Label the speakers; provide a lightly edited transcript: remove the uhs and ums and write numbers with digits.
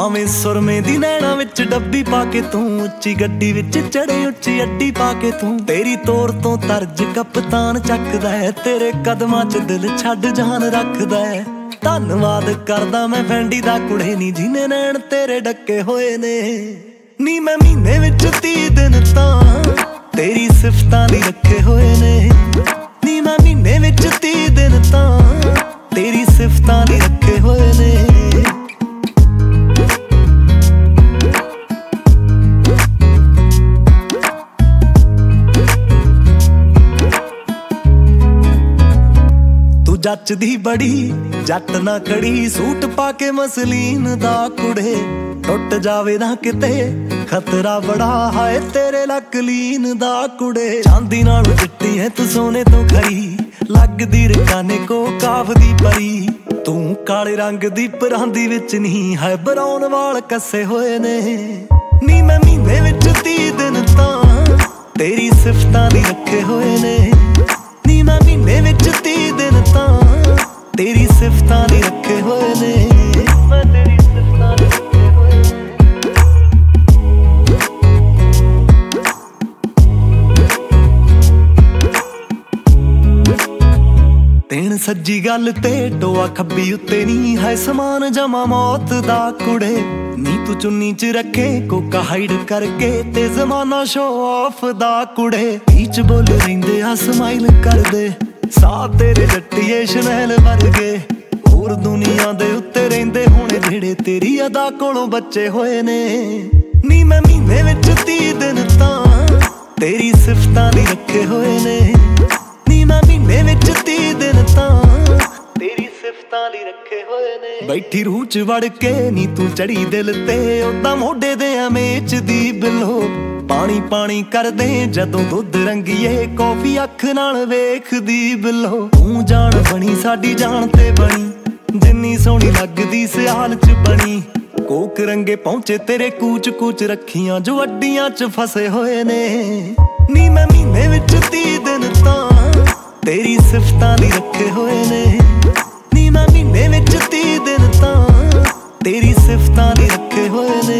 Speaker 1: ਭਾਵੇਂ ਸੁਰਮੇ ਦੀ ਨੈਣਾ ਵਿੱਚ ਡੱਬੀ ਪਾ ਕੇ ਤੂੰ, ਉੱਚੀ ਗੱਡੀ ਵਿੱਚ ਚੜੇ ਉੱਚੀ ਅੱਡੀ ਪਾ ਕੇ ਤੂੰ। ਤੇਰੀ ਤੋਰ ਤੋਂ ਤਰਜ ਕਪਤਾਨ ਚੱਕਦਾ ਹੈ, ਤੇਰੇ ਕਦਮਾਂ 'ਚ ਦਿਲ ਛੱਡ ਜਾਨ ਰੱਖਦਾ ਹੈ। ਧੰਨਵਾਦ ਕਰਦਾ ਮੈਂ ਫੈਂਡੀ ਦਾ ਕੁੜੇ ਨੀ, ਜਿਹਨੇ ਨੈਣ ਤੇਰੇ ਡੱਕੇ ਹੋਏ ਨੇ। ਨੀ ਮੈਂ ਮਹੀਨੇ ਵਿੱਚ 30 ਦਿਨ ਤਾਂ ਤੇਰੀ ਸਿਫਤਾਂ ਲਈ ਰੱਖੇ ਹੋਏ ਨੇ। ਨੀ ਮੈਂ ਮਹੀਨੇ ਵਿੱਚ 30 ਦਿਨ ਤਾਂ ਤੇਰੀ ਸਿਫਤਾਂ ਲਈ ਰੱਖੇ ਹੋਏ ਨੇ। ਤੂੰ ਜੱਚਦੀ ਬੜੀ ਜੱਟ ਨਾ ਖੜੀ, ਸੂਟ ਪਾ ਕੇ ਮਸਲੀਨ ਦਾ ਕੁੜੇ। ਟੁੱਟ ਜਾਵੇ ਨਾ ਕਿਤੇ ਖਤਰਾ ਬੜਾ, ਹਾਏ ਤੇਰੇ ਲੱਕ ਲੀਨ ਦਾ ਕੁੜੇ। ਚਾਂਦੀ ਨਾਲ ਚਿੱਟੀ ਹੈ ਤੂੰ ਸੋਨੇ ਤੋਂ ਖਰੀ, ਲੱਗਦੀ ਰਕਾਨੇ ਕੋ ਕਾਫ ਦੀ ਪਰੀ। ਤੂੰ ਕਾਲੇ ਰੰਗ ਦੀ ਪਰਾਂਦੀ ਵਿੱਚ ਨਹੀਂ, ਹੈ ਬਰਾਉਨ ਵਾਲ ਕੱਸੇ ਹੋਏ ਨੇ। ਨੀ ਮੈਂ ਮਹੀਨੇ ਵਿੱਚ 30 ਦਿਨ ਤਾਂ ਤੇਰੀ ਸਿਫਤਾਂ ਲਈ ਰੱਖੇ ਹੋਏ ਨੇ। ਨੀ ਮੈਂ ਮਹੀਨੇ ਵਿੱਚ 30 ਦਿਨ ਤਾਂ ਤੇਰੀ ਸਿਫਤਾਂ ਲਈ ਰੱਖੇ ਹੋਏ ਨੇ। ਮੈਂ ਤੇਰੀ ਸਿਫਤਾਂ ਲਈ ਰੱਖੇ ਹੋਏ ਨੇ। ਤੈਨ ਸੱਜੀ ਗੱਲ ਤੇ ਟੋਆ ਖੱਬੀ ਉੱਤੇ ਨੀ, ਹੈ ਸਮਾਨ ਜਮਾ ਮੌਤ ਦਾ ਕੁੜੇ। ਨੀ ਤੂੰ ਚੁੰਨੀ 'ਚ ਰੱਖੇ ਕੋਕਾ ਹਾਈਡ ਕਰਕੇ, ਤੇ ਜ਼ਮਾਨਾ ਸ਼ੋ ਆਫ ਦਾ ਕੁੜੇ। ਬੀਚ ਬੋਲ ਰਹਿੰਦੇ ਆ ਸਮਾਈਲ ਕਰਦੇ, ਸਾਹ ਤੇਰੇ ਜੱਟੀਏ ਸ਼ਨੈਲ ਵਰਗੇ। ਹੋਰ ਦੁਨੀਆ ਦੇ ਉੱਤੇ ਰਹਿੰਦੇ ਹੋਣੇ ਜਿਹੜੇ ਤੇਰੀ ਅਦਾ ਕੋਲੋਂ ਬੱਚੇ ਹੋਏ ਨੇ। ਨੀ ਮੈਂ ਮਹੀਨੇ ਵਿੱਚ 30 ਦਿਨ ਤਾਂ ਤੇਰੀ ਸਿਫਤਾਂ ਲਈ ਰੱਖੇ ਹੋਏ ਨੇ। ਨੀ ਮੈਂ ਮਹੀਨੇ ਵਿੱਚ 30 ਦਿਨ ਤਾਂ ਤੇਰੀ ਸਿਫਤਾਂ ਲਈ ਰੱਖੇ ਹੋਏ ਨੇ। ਬੈਠੀ ਰੂਹ 'ਚ ਵੜ ਕੇ ਨੀ ਤੂੰ ਚੜੀ ਦਿਲ ਤੇ, ਓਦਾਂ ਮੋਢੇ ਦੇ ਅਮੇਚ ਦੀ ਬਿਲੋ। ਪਾਣੀ ਪਾਣੀ ਕਰਦੇ ਜਦੋਂ ਦੁੱਧ ਰੰਗੀਏ, ਕੌਫੀ ਅੱਖ ਨਾਲ ਵੇਖਦੀ ਬਿਲੋ। ਤੂੰ ਜਾਣ ਬਣੀ ਸਾਡੀ ਜਾਨ ਤੇ ਬਣੀ, ਜਿੰਨੀ ਸੋਹਣੀ ਲੱਗਦੀ ਸਿਆਲ 'ਚ ਬਣੀ। ਕੋਕ ਰੰਗੇ ਪਹੁੰਚੇ ਤੇਰੇ ਕੂਚ ਕੂਚ ਰੱਖੀਆਂ, ਜੋ ਅੱਡੀਆਂ 'ਚ ਫਸੇ ਹੋਏ ਨੇ। ਨੀ ਮੈਂ ਮਹੀਨੇ ਵਿੱਚ 30 ਦਿਨ ਤਾਂ ਤੇਰੀ ਸਿਫਤਾਂ ਲਈ ਰੱਖੇ ਹੋਏ ਨੇ। ਨੀ ਮੈਂ ਮਹੀਨੇ ਵਿੱਚ 30 ਦਿਨ ਤਾਂ ਤੇਰੀ ਸਿਫਤਾਂ ਲਈ ਰੱਖੇ ਹੋਏ ਨੇ।